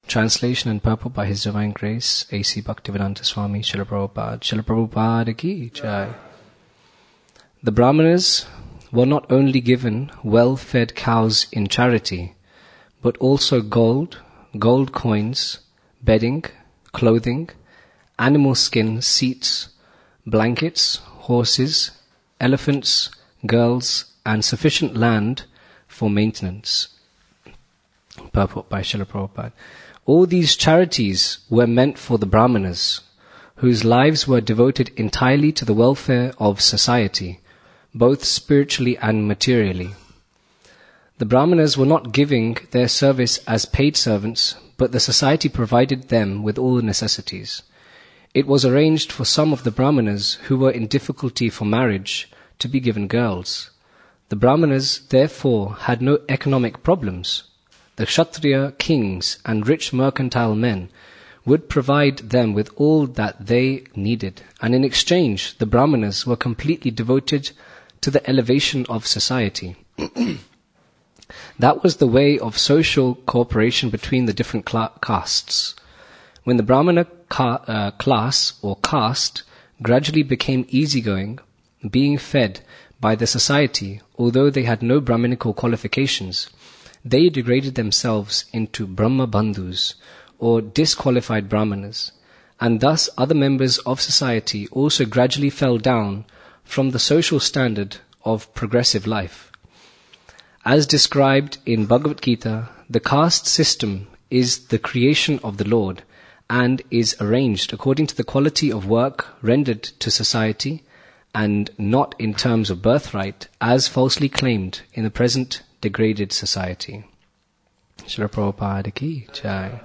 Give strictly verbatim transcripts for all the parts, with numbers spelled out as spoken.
Translation and purport by His Divine Grace, A C Bhaktivedanta Swami Srila Prabhupada. Srila Prabhupada ki jai. The Brahmanas were not only given well-fed cows in charity, but also gold, gold coins, bedding, clothing, animal skin seats, blankets, horses, elephants, girls, and sufficient land for maintenance. Purport by Srila Prabhupada. All these charities were meant for the Brahmanas, whose lives were devoted entirely to the welfare of society, both spiritually and materially. The Brahmanas were not giving their service as paid servants, but the society provided them with all the necessities. It was arranged for some of the Brahmanas who were in difficulty for marriage to be given girls. The Brahmanas, therefore, had no economic problems. The Kshatriya kings and rich mercantile men would provide them with all that they needed, and in exchange, the Brahmanas were completely devoted to the elevation of society. That was the way of social cooperation between the different cla- castes. When the Brahmana ca- uh, class or caste gradually became easygoing, being fed by the society, although they had no Brahminical qualifications, they degraded themselves into Brahma Bandhus, or disqualified Brahmanas, and thus other members of society also gradually fell down from the social standard of progressive life. As described in Bhagavad Gita, the caste system is the creation of the Lord and is arranged according to the quality of work rendered to society and not in terms of birthright, as falsely claimed in the present degraded society. Srila Prabhupada ki jai.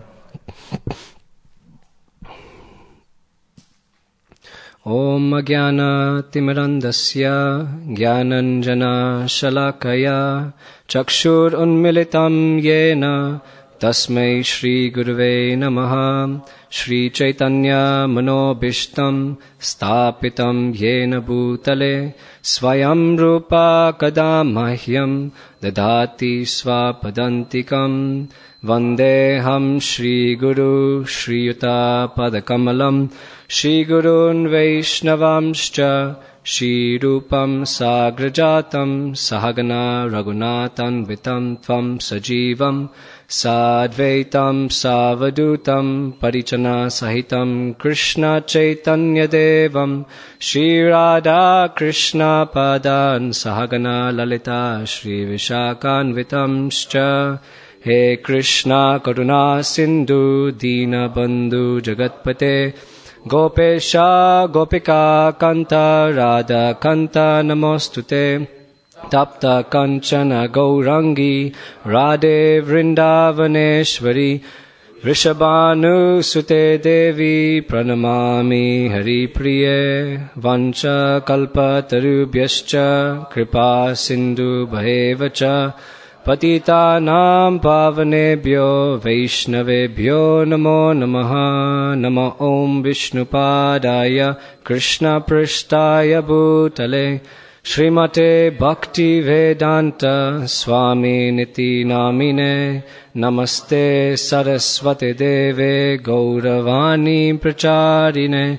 Om Ajnana Timirandasya Jnananjana Shalakaya Chakshur Unmilitam Yena Tasmai Shri Gurave Namaha. Shri Chaitanya Manobishtam Stapitam Yena Bhutale Swayam Rupa Kadamahyam Dadati Swapadantikam Vandeham Shri Guru Shri Yuta Padakamalam Shri Gurun Vaishnavamscha Shri Rupam Sagrajatam Sahagana Raghunatan Vitam Tvam Sajivam Sadvaitam Savadutam Parichana Sahitam Krishna Chaitanya Devam Shri Radha Krishna Padan Sahagana Lalita Shri Vishakan Vitamscha. He Krishna Karuna Sindhu Dina Bandhu Jagatpate Gopesha Gopika Kanta Radha Kanta Namostute Tapta Kanchana Gaurangi Radhe Vrindavaneshwari Vrishabhanu Sute Devi Pranamami Hari Priye Vancha Kalpa Tarubhyascha Kripa Sindhu Bhaevacha Patita Nam Pavanebhyo Vaishnavebhyo Namo Namaha. Nama Om Vishnupadaya Krishna Prishtaya Bhutale Srimate Bhakti Vedanta Swami Niti Namine Namaste Saraswate Deve Gauravani Pracharine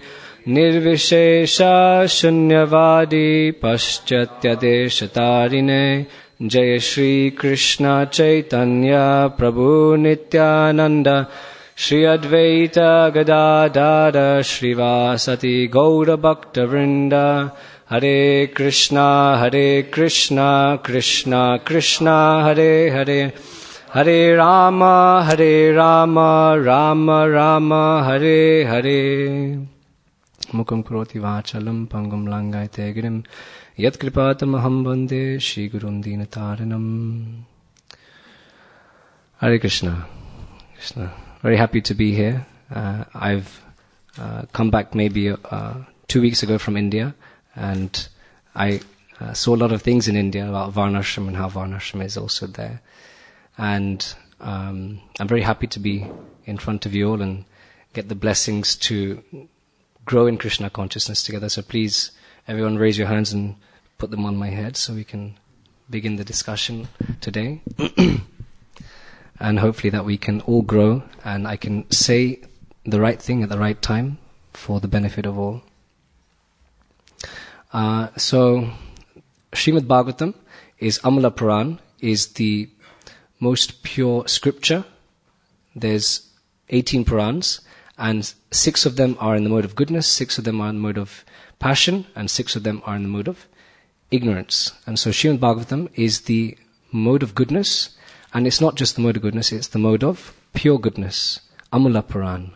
Nirvishesha Shunyavadi Paschatya Deshatarine Jai Shri Krishna Chaitanya Prabhu Nityananda Shri Advaita Gadadara Srivasati Gaura Bhakta Vrinda. Hare Krishna Hare Krishna Krishna Krishna Hare Hare Hare Rama Hare Rama Rama Rama Hare Hare. Mukam karoti vachalam pangam langaite girim Yat kripatamaham vande Shri Gurun Dinataranam. Hare Krishna. Krishna. Very happy to be here. Uh, I've uh, come back maybe uh, two weeks ago from India, and I uh, saw a lot of things in India about Varnashram and how Varnashram is also there. And um, I'm very happy to be in front of you all and get the blessings to grow in Krishna consciousness together. So please, everyone raise your hands and put them on my head so we can begin the discussion today. and hopefully that we can all grow and I can say the right thing at the right time for the benefit of all. Uh, so, Srimad Bhagavatam is Amala Puran, is the most pure scripture. There's eighteen Purans, and six of them are in the mode of goodness, six of them are in the mode of passion, and six of them are in the mode of ignorance. And so Srimad Bhagavatam is the mode of goodness, and it's not just the mode of goodness, it's the mode of pure goodness, Amala Puran.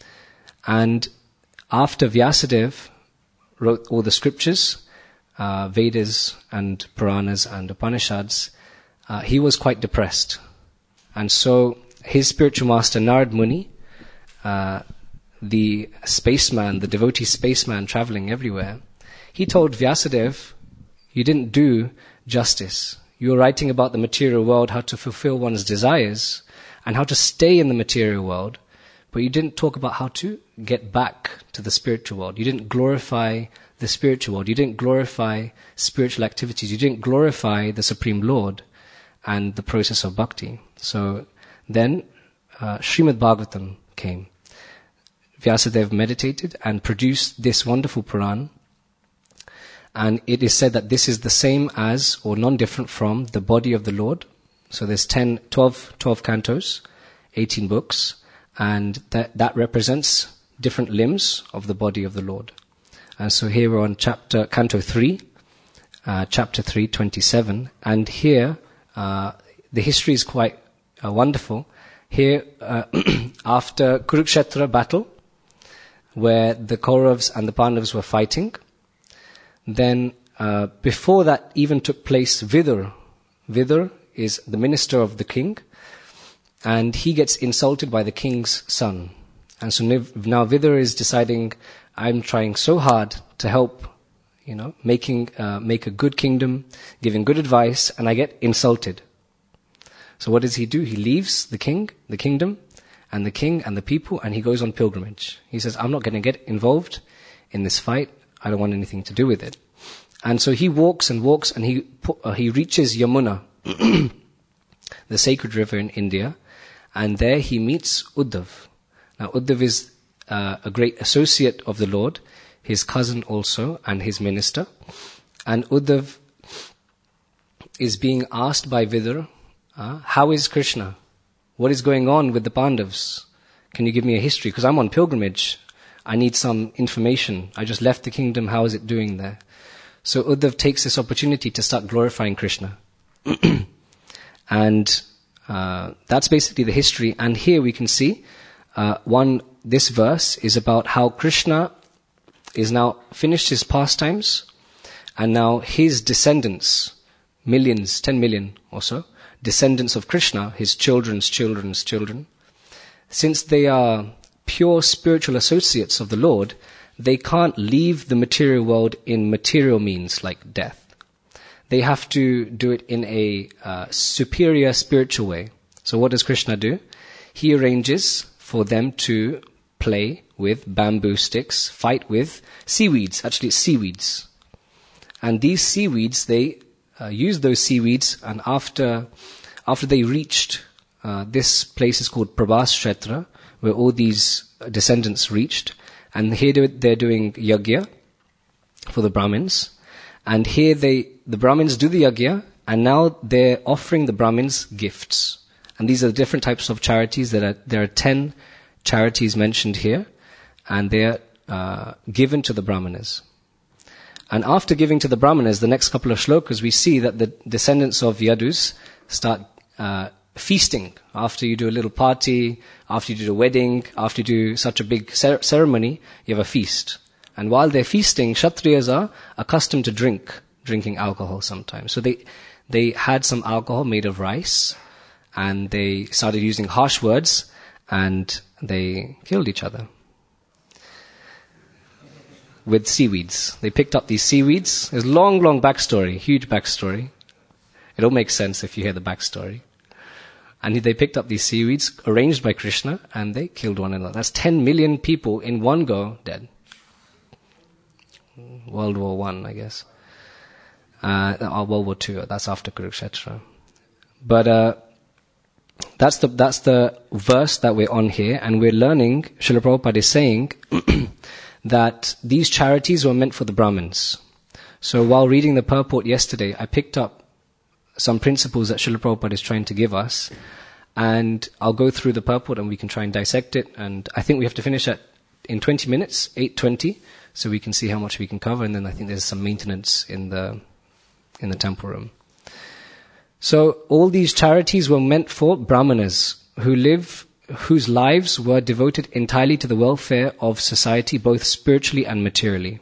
And after Vyasadeva wrote all the scriptures, uh, Vedas and Puranas and Upanishads, uh, he was quite depressed. And so his spiritual master Narad Muni, uh, the spaceman, the devotee spaceman traveling everywhere, he told Vyasadeva, you didn't do justice. You were writing about the material world, how to fulfill one's desires, and how to stay in the material world, but you didn't talk about how to get back to the spiritual world. You didn't glorify the spiritual world. You didn't glorify spiritual activities. You didn't glorify the Supreme Lord and the process of bhakti. So then uh, Srimad Bhagavatam came. Vyasadeva meditated and produced this wonderful Puran. And it is said that this is the same as, or non-different from, the body of the Lord. So there's ten, twelve, twelve cantos, eighteen books, and that, that represents different limbs of the body of the Lord. And so here we're on chapter, canto three, uh, chapter three, twenty-seven, and here uh, the history is quite uh, wonderful. Here, uh, after Kurukshetra battle, where the Kauravas and the Pandavas were fighting, then uh, before that even took place, Vidur, Vidur is the minister of the king, and he gets insulted by the king's son. And so now Vidur is deciding, I'm trying so hard to help, you know, making uh, make a good kingdom, giving good advice, and I get insulted. So what does he do? He leaves the king, the kingdom, and the king and the people, and he goes on pilgrimage. He says, I'm not going to get involved in this fight. I don't want anything to do with it. And so he walks and walks, and he uh, he reaches Yamuna, the sacred river in India, and there he meets Uddhav. Now Uddhav is uh, a great associate of the Lord, his cousin also, and his minister. And Uddhav is being asked by Vidur, uh, how is Krishna? What is going on with the Pandavas? Can you give me a history? Because I'm on pilgrimage. I need some information. I just left the kingdom. How is it doing there? So Uddhav takes this opportunity to start glorifying Krishna. And uh, that's basically the history. And here we can see uh, one, this verse is about how Krishna is now finished his pastimes, and now his descendants, millions, ten million or so, descendants of Krishna, his children's children's children, since they are pure spiritual associates of the Lord, they can't leave the material world in material means like death. They have to do it in a uh, superior spiritual way. So what does Krishna do? He arranges for them to play with bamboo sticks, fight with seaweeds. Actually, it's seaweeds. And these seaweeds, they uh, use those seaweeds, and after after they reached, uh, this place is called Prabhas Kshetra, where all these descendants reached, and here they're doing yagya for the Brahmins, and here they, the Brahmins do the yagya, and now they're offering the Brahmins gifts. And these are the different types of charities. There are, there are ten charities mentioned here, and they're uh, given to the Brahmanas. And after giving to the Brahmanas, the next couple of shlokas, we see that the descendants of Yadus start uh, feasting. After you do a little party, after you do a wedding, after you do such a big cer- ceremony, you have a feast. And while they're feasting, Kshatriyas are accustomed to drink, drinking alcohol sometimes. So they they had some alcohol made of rice, and they started using harsh words, and they killed each other with seaweeds. They picked up these seaweeds. There's a long, long backstory, huge backstory. It all makes sense if you hear the backstory. And they picked up these seaweeds, arranged by Krishna, and they killed one another. That's ten million people in one go dead. World War One, I guess. Uh, or World War Two, that's after Kurukshetra. But uh, That's the that's the verse that we're on here, and we're learning. Srila Prabhupada is saying that these charities were meant for the Brahmins. So while reading the purport yesterday, I picked up some principles that Srila Prabhupada is trying to give us, and I'll go through the purport and we can try and dissect it. And I think we have to finish at in twenty minutes, eight twenty, so we can see how much we can cover. And then I think there's some maintenance in the in the temple room. So all these charities were meant for Brahmanas who live, whose lives were devoted entirely to the welfare of society, both spiritually and materially.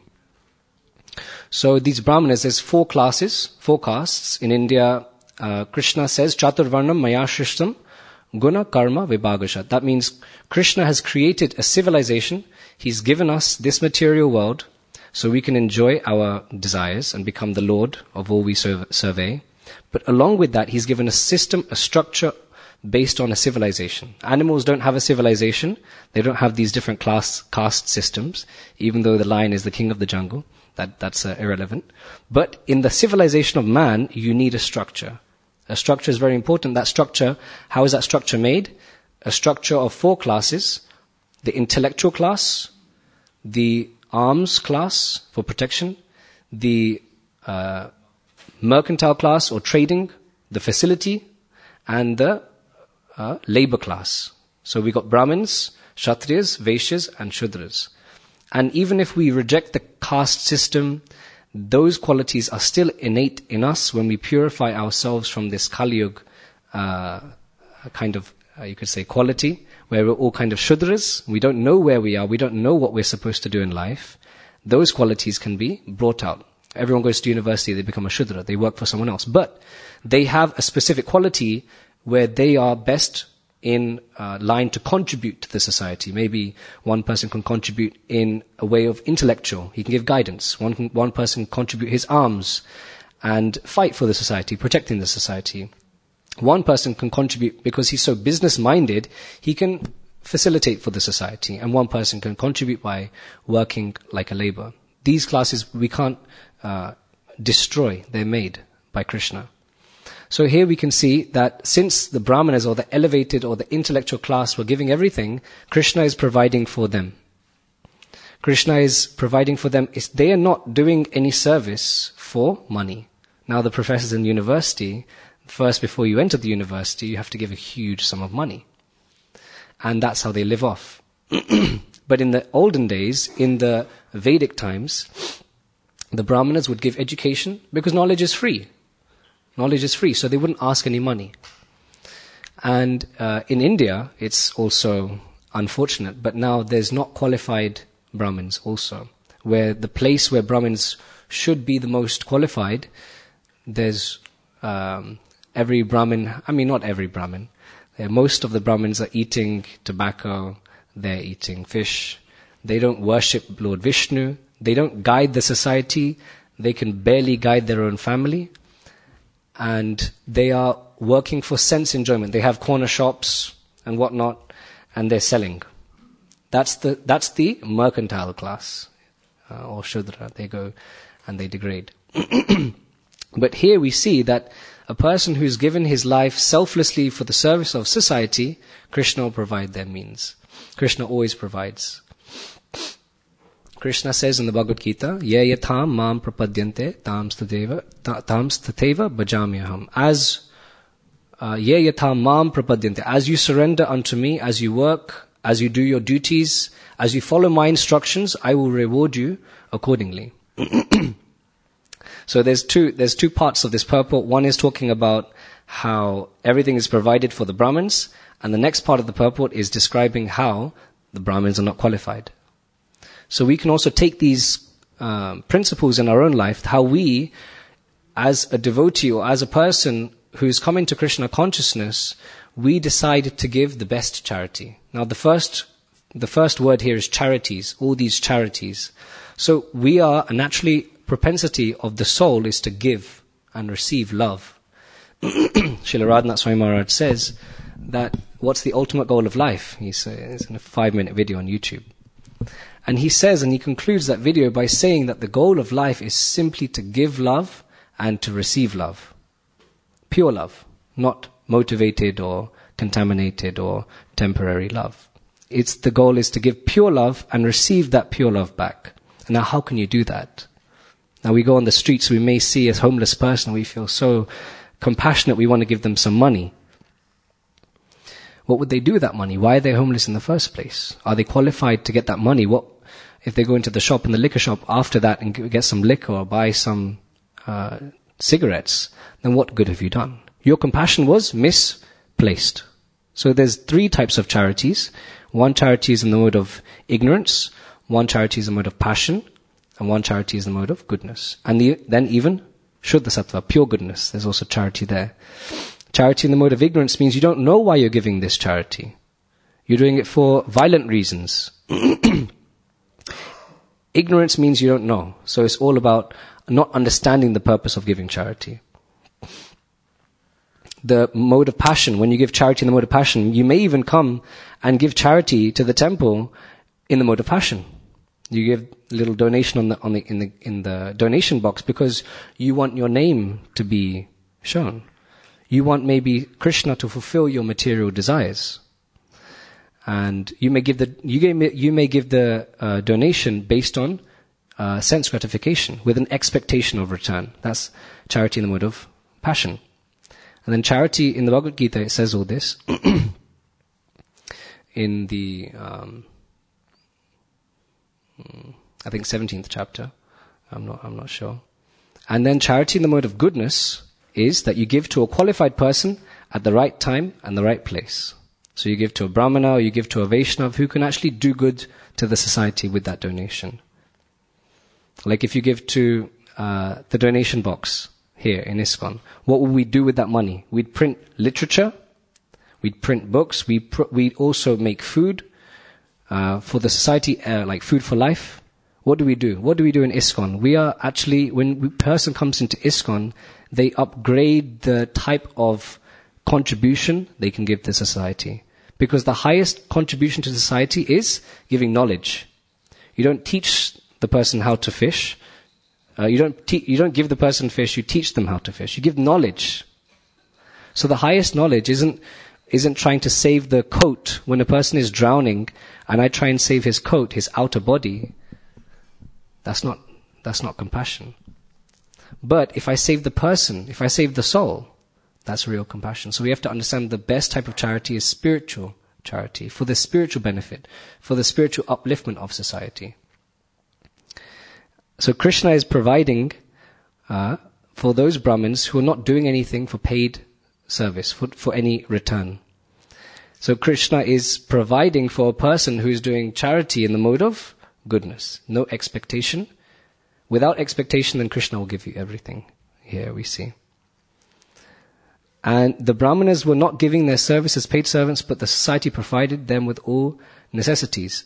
So these Brahmanas, there's four classes, four castes. In India, uh, Krishna says, Chaturvarnam maya shrishtam guna karma vibhagasha. That means Krishna has created a civilization. He's given us this material world so we can enjoy our desires and become the Lord of all we survey. But along with that, he's given a system, a structure based on a civilization. Animals don't have a civilization. They don't have these different class caste systems, even though the lion is the king of the jungle. That, that's uh, irrelevant. But in the civilization of man, you need a structure. A structure is very important. That structure, how is that structure made? A structure of four classes. The intellectual class, the arms class for protection, the uh, mercantile class or trading, the facility, and the uh, labor class. So we got Brahmins, Kshatriyas, Vaishyas, and Shudras. And even if we reject the caste system, those qualities are still innate in us when we purify ourselves from this Kali Yuga uh, kind of, uh, you could say, quality, where we're all kind of Shudras. We don't know where we are. We don't know what we're supposed to do in life. Those qualities can be brought out. Everyone goes to university, they become a Shudra, they work for someone else. But they have a specific quality where they are best in uh, line to contribute to the society. Maybe one person can contribute in a way of intellectual. He can give guidance. One, can, one person can contribute his arms and fight for the society, protecting the society. One person can contribute because he's so business-minded, he can facilitate for the society. And one person can contribute by working like a labor. These classes we can't uh, destroy. They're made by Krishna. So here we can see that since the Brahmanas or the elevated or the intellectual class were giving everything, Krishna is providing for them. Krishna is providing for them. They are not doing any service for money. Now the professors in university, first before you enter the university, you have to give a huge sum of money. And that's how they live off. But in the olden days, in the Vedic times, the Brahmanas would give education because knowledge is free. Knowledge is free, so they wouldn't ask any money. And uh, in India, it's also unfortunate, but now there's not qualified Brahmins also. Where the place where Brahmins should be the most qualified, there's um, every Brahmin, I mean not every Brahmin, uh, most of the Brahmins are eating tobacco, they're eating fish, they don't worship Lord Vishnu, they don't guide the society, they can barely guide their own family, and they are working for sense enjoyment. They have corner shops and whatnot, and they're selling. That's the that's the mercantile class, uh, or Shudra. They go and they degrade. But here we see that a person who's given his life selflessly for the service of society, Krishna will provide their means. Krishna always provides. Krishna says in the Bhagavad Gita, Ye yatham mam prapadyante tam stateva tam stateva bhajamyaham. As uh, ye yatham mam prapadyante, as you surrender unto me, as you work, as you do your duties, as you follow my instructions, I will reward you accordingly. So there's two there's two parts of this purport. One is talking about how everything is provided for the Brahmins, and the next part of the purport is describing how the Brahmins are not qualified. So we can also take these um, principles in our own life, how we, as a devotee or as a person who's come into Krishna consciousness, we decide to give the best charity. Now the first, the first word here is charities, all these charities. So we are, a naturally propensity of the soul is to give and receive love. Srila Radhanath Swami Maharaj says that what's the ultimate goal of life? He says in a five minute video on YouTube. And he says, and he concludes that video by saying that the goal of life is simply to give love and to receive love. Pure love, not motivated or contaminated or temporary love. It's the goal is to give pure love and receive that pure love back. Now, how can you do that? Now, we go on the streets, we may see a homeless person, we feel so compassionate, we want to give them some money. What would they do with that money? Why are they homeless in the first place? Are they qualified to get that money? What if they go into the shop, in the liquor shop, after that and get some liquor or buy some uh, cigarettes? Then what good have you done? Your compassion was misplaced. So there's three types of charities. One charity is in the mode of ignorance, one charity is in the mode of passion, and one charity is in the mode of goodness. And the, then even Shuddha Sattva, pure goodness. There's also charity there. Charity in the mode of ignorance means you don't know why you're giving this charity. You're doing it for violent reasons. Ignorance means you don't know. So it's all about not understanding the purpose of giving charity. The mode of passion, when you give charity in the mode of passion, you may even come and give charity to the temple in the mode of passion. You give a little donation on the, on the, in the, in the donation box because you want your name to be shown. You want maybe Krishna to fulfill your material desires. And you may give the, you may, you may give the uh, donation based on uh, sense gratification with an expectation of return. That's charity in the mode of passion. And then charity in the Bhagavad Gita, it says all this. in the, um, I think seventeenth chapter. I'm not, I'm not sure. And then charity in the mode of goodness is that you give to a qualified person at the right time and the right place. So you give to a Brahmana or you give to a Vaishnav who can actually do good to the society with that donation. Like if you give to uh, the donation box here in ISKCON, what would we do with that money? We'd print literature, we'd print books, we pr- we'd also make food uh, for the society, uh, like food for life. What do we do? What do we do in ISKCON? We are actually, when a person comes into ISKCON, they upgrade the type of contribution they can give to society. Because the highest contribution to society is giving knowledge. You don't teach the person how to fish. Uh, you don't te- you don't give the person fish, you teach them how to fish. You give knowledge. So the highest knowledge isn't isn't trying to save the coat when a person is drowning and I try and save his coat, his outer body. That's not that's not compassion. But if I save the person, if I save the soul, that's real compassion. So we have to understand the best type of charity is spiritual charity, for the spiritual benefit, for the spiritual upliftment of society. So Krishna is providing uh, for those Brahmins who are not doing anything for paid service, for, for any return. So Krishna is providing for a person who is doing charity in the mode of goodness, no expectation. Without expectation, then Krishna will give you everything. Here we see. And the Brahmanas were not giving their service as paid servants, but the society provided them with all necessities.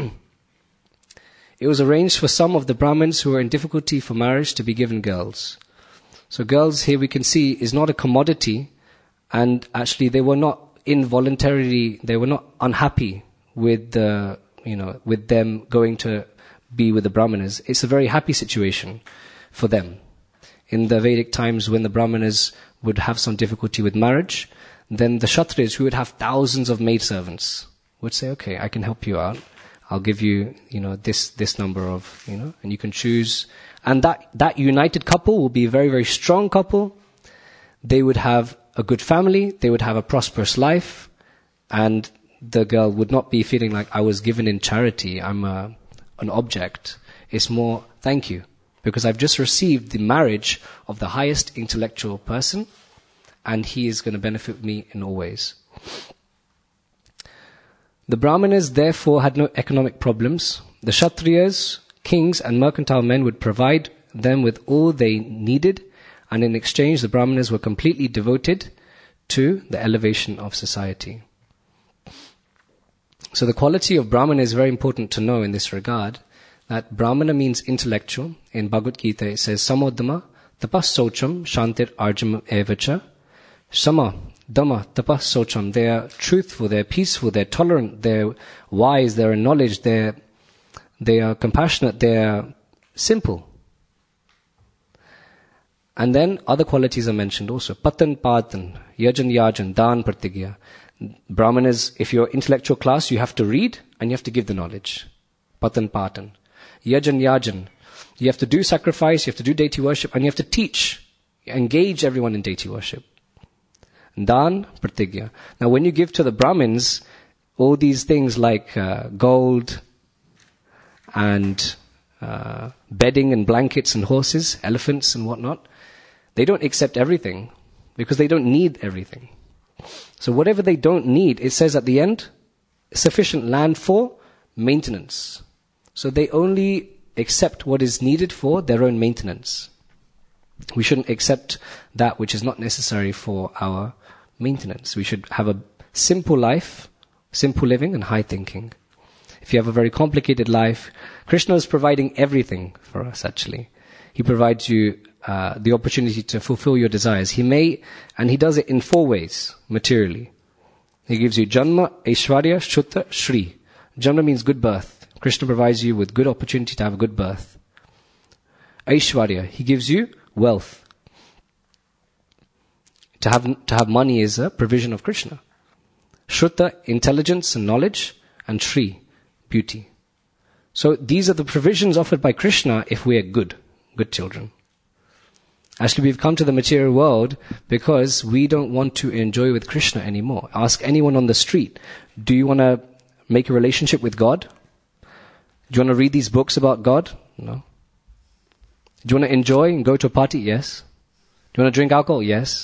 It was arranged for some of the Brahmins who were in difficulty for marriage to be given girls. So girls, here we can see, is not a commodity, and actually they were not involuntarily, they were not unhappy with the, you know, with them going to be with the Brahmanas. It's a very happy situation for them. In the Vedic times, when the Brahmanas would have some difficulty with marriage, then the Kshatriyas, who would have thousands of maidservants, would say, okay, I can help you out. I'll give you, you know, this, this number of, you know, and you can choose. And that, that united couple will be a very, very strong couple. They would have a good family. They would have a prosperous life. And the girl would not be feeling like I was given in charity. I'm a, an object. It's more, thank you. Because I've just received the marriage of the highest intellectual person, and he is going to benefit me in all ways. The Brahmanas therefore had no economic problems. The Kshatriyas, kings and mercantile men would provide them with all they needed, and in exchange the Brahmanas were completely devoted to the elevation of society. So the quality of Brahmana is very important to know in this regard. That Brahmana means intellectual. In Bhagavad Gita it says, Samodama, tapas socham, shantir arjam evacha. Sama, dhamma, tapas socham. They are truthful, they are peaceful, they are tolerant, they are wise, they are in knowledge, they are, they are compassionate, they are simple. And then other qualities are mentioned also. Patan patan, yajan yajan, dan pratigya. Brahmanas, if you're intellectual class, you have to read and you have to give the knowledge. Patan patan. Yajan yajan. You have to do sacrifice, you have to do deity worship, and you have to teach, engage everyone in deity worship. Dan, pratigya. Now when you give to the Brahmins, all these things like uh, gold and uh, bedding and blankets and horses, elephants and whatnot, they don't accept everything because they don't need everything. So whatever they don't need, it says at the end, sufficient land for maintenance. So they only accept what is needed for their own maintenance. We shouldn't accept that which is not necessary for our maintenance. We should have a simple life, simple living and high thinking. If you have a very complicated life, Krishna is providing everything for us actually. He provides you uh, the opportunity to fulfill your desires. He may, and he does it in four ways, materially. He gives you Janma, Aishwarya, Shutra, Shri. Janma means good birth. Krishna provides you with good opportunity to have a good birth. Aishwarya, he gives you wealth. To have, to have money is a provision of Krishna. Shruta, intelligence and knowledge, and Shri, beauty. So these are the provisions offered by Krishna if we are good, good children. Actually, we've come to the material world because we don't want to enjoy with Krishna anymore. Ask anyone on the street, do you want to make a relationship with God? Do you want to read these books about God? No. Do you want to enjoy and go to a party? Yes. Do you want to drink alcohol? Yes.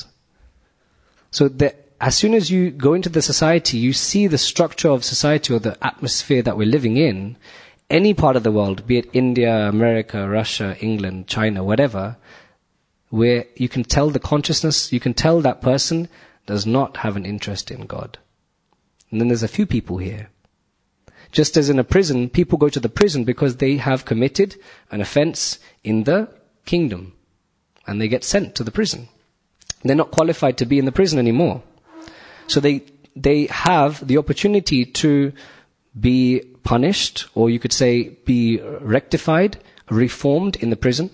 So the, as soon as you go into the society, you see the structure of society or the atmosphere that we're living in, any part of the world, be it India, America, Russia, England, China, whatever, where you can tell the consciousness, you can tell that person does not have an interest in God. And then there's a few people here. Just as in a prison, people go to the prison because they have committed an offense in the kingdom. And they get sent to the prison. They're not qualified to be in the prison anymore. So they they have the opportunity to be punished, or you could say be rectified, reformed in the prison.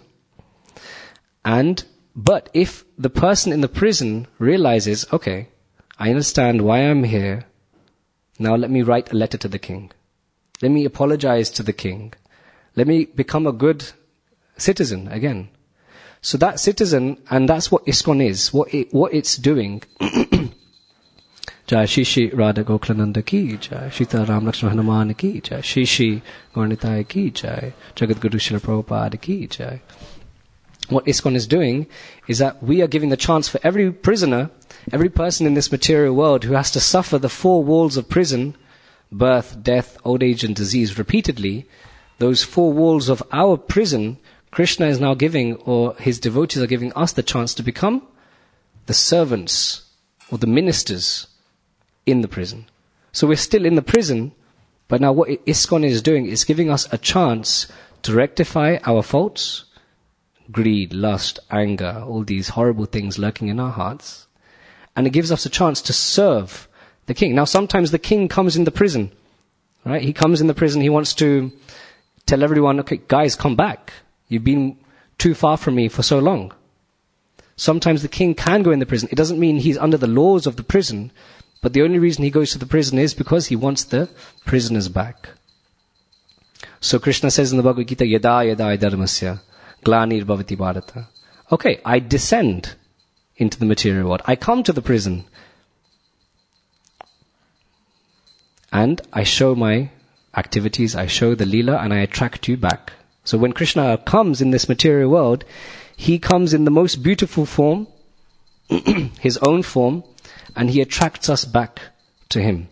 And, but if the person in the prison realizes, okay, I understand why I'm here, now let me write a letter to the king. Let me apologize to the king. Let me become a good citizen again. So that citizen, and that's what ISKCON is, what it, what it's doing. Jai Shri Shri Radha Gokulananda ki jai, Sita Ram Lakshmana Hanuman ki jai, Shri Shri Gauranitai ki jai, Jagat Guru Srila Prabhupada ki jai. What ISKCON is doing is that we are giving the chance for every prisoner, every person in this material world who has to suffer the four walls of prison, birth, death, old age and disease repeatedly, those four walls of our prison, Krishna is now giving, or his devotees are giving us the chance to become the servants or the ministers in the prison. So we're still in the prison, but now what ISKCON is doing is giving us a chance to rectify our faults, greed, lust, anger, all these horrible things lurking in our hearts. And it gives us a chance to serve the king. Now sometimes the king comes in the prison, right? He comes in the prison, he wants to tell everyone, okay, guys, come back. You've been too far from me for so long. Sometimes the king can go in the prison. It doesn't mean he's under the laws of the prison, but the only reason he goes to the prison is because he wants the prisoners back. So Krishna says in the Bhagavad Gita, Yada yada dharmasya glanir bhavati bharata. Okay, I descend into the material world. I come to the prison. And I show my activities, I show the Leela, and I attract you back. So when Krishna comes in this material world, he comes in the most beautiful form, his own form, and he attracts us back to him.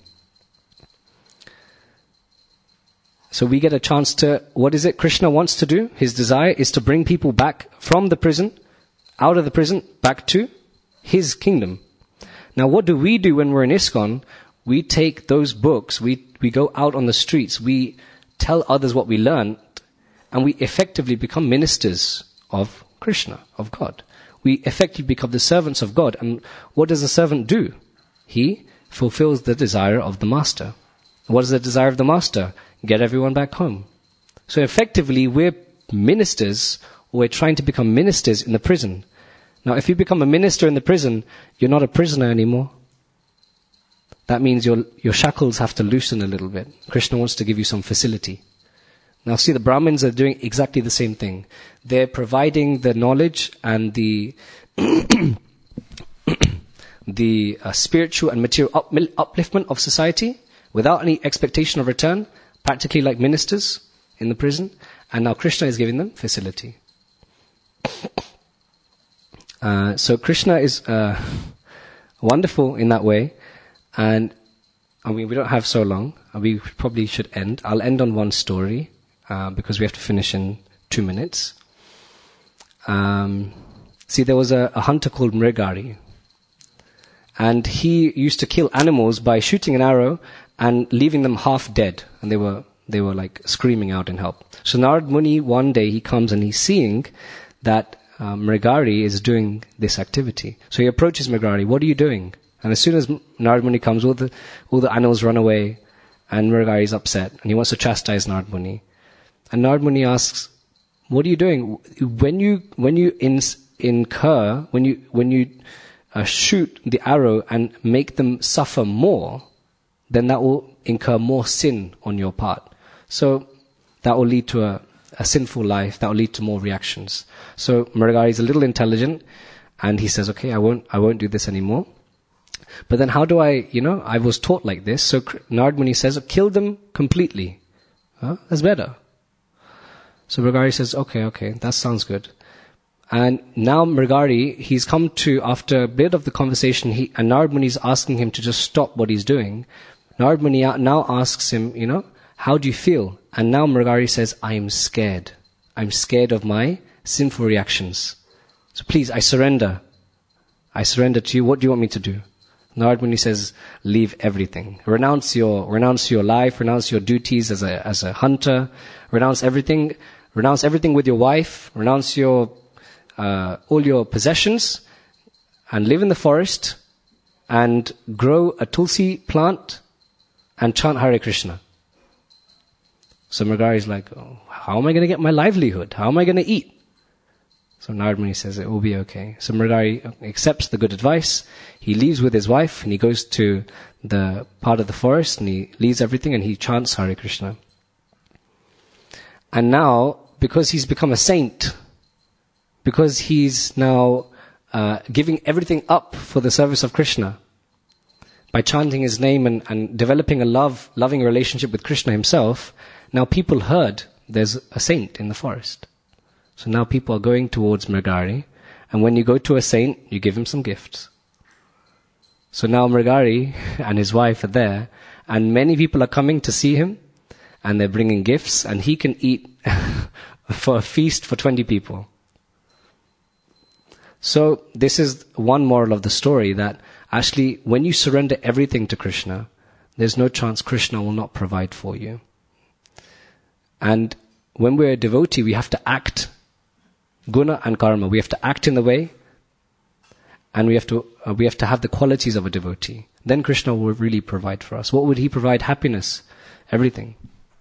So we get a chance to, what is it Krishna wants to do? His desire is to bring people back from the prison, out of the prison, back to his kingdom. Now what do we do when we're in ISKCON? We take those books, we, we go out on the streets, we tell others what we learned, and we effectively become ministers of Krishna, of God. We effectively become the servants of God. And what does a servant do? He fulfills the desire of the master. What is the desire of the master? Get everyone back home. So effectively, we're ministers, or we're trying to become ministers in the prison. Now, if you become a minister in the prison, you're not a prisoner anymore. that means your your shackles have to loosen a little bit. Krishna wants to give you some facility. Now see, the Brahmins are doing exactly the same thing. They're providing the knowledge and the the uh, spiritual and material up, upliftment of society without any expectation of return, practically like ministers in the prison. And now Krishna is giving them facility. Uh, so Krishna is uh, wonderful in that way. And I mean, we don't have so long. We probably should end. I'll end on one story uh, because we have to finish in two minutes. Um, see, there was a, a hunter called Mrigari. And he used to kill animals by shooting an arrow and leaving them half dead. And they were they were like screaming out in help. So Narad Muni, one day he comes and he's seeing that uh, Mrigari is doing this activity. So he approaches Mrigari, what are you doing? And as soon as Narad Muni comes, all the, all the animals run away and Mrigari is upset and he wants to chastise Narad Muni. And Narad Muni asks, what are you doing? When you, when you ins- incur, when you, when you uh, shoot the arrow and make them suffer more, then that will incur more sin on your part. So that will lead to a, a sinful life, that will lead to more reactions. So Mrigari is a little intelligent and he says, okay, I won't, I won't do this anymore. But then how do I, you know, I was taught like this. So Narad Muni says, kill them completely. Huh? That's better. So Mrigari says, okay, okay, that sounds good. And now Mrigari, he's come to, after a bit of the conversation, he, and Narad Muni is asking him to just stop what he's doing. Narad Muni now asks him, you know, how do you feel? And now Mrigari says, I am scared. I'm scared of my sinful reactions. So please, I surrender. I surrender to you. What do you want me to do? Narad Muni says, leave everything. Renounce your, renounce your life, renounce your duties as a, as a hunter, renounce everything, renounce everything with your wife, renounce your, uh, all your possessions, and live in the forest, and grow a tulsi plant, and chant Hare Krishna. So Mrigari is like, oh, how am I going to get my livelihood? How am I going to eat? So Narad Muni says, it will be okay. So Mrigari accepts the good advice. He leaves with his wife and he goes to the part of the forest and he leaves everything and he chants Hare Krishna. And now, because he's become a saint, because he's now uh, giving everything up for the service of Krishna, by chanting his name and, and developing a love, loving relationship with Krishna himself, now people heard there's a saint in the forest. So now people are going towards Mrigari, and when you go to a saint, you give him some gifts. So now Mrigari and his wife are there, and many people are coming to see him, and they're bringing gifts, and he can eat for a feast for twenty people. So this is one moral of the story, that actually when you surrender everything to Krishna, there's no chance Krishna will not provide for you. And when we're a devotee, we have to act, guna and karma. We have to act in the way, and we have to uh, we have to have the qualities of a devotee. Then Krishna will really provide for us. What would he provide? Happiness, everything.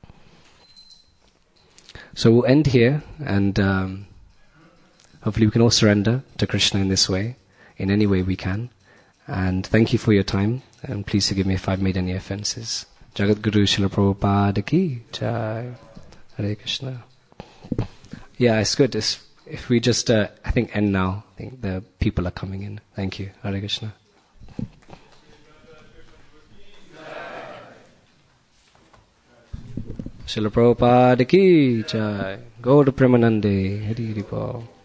So we'll end here, and um, hopefully we can all surrender to Krishna in this way, in any way we can. And thank you for your time, and please forgive me if I've made any offenses. Jagat Guru Srila Prabhupada ki Jai. Hare Krishna. Yeah, it's good. It's, if we just, uh, I think, end now. I think the people are coming in. Thank you. Hare Krishna. Srila Prabhupada ki Jai. Gaur Premanande. Hari Hari Bol.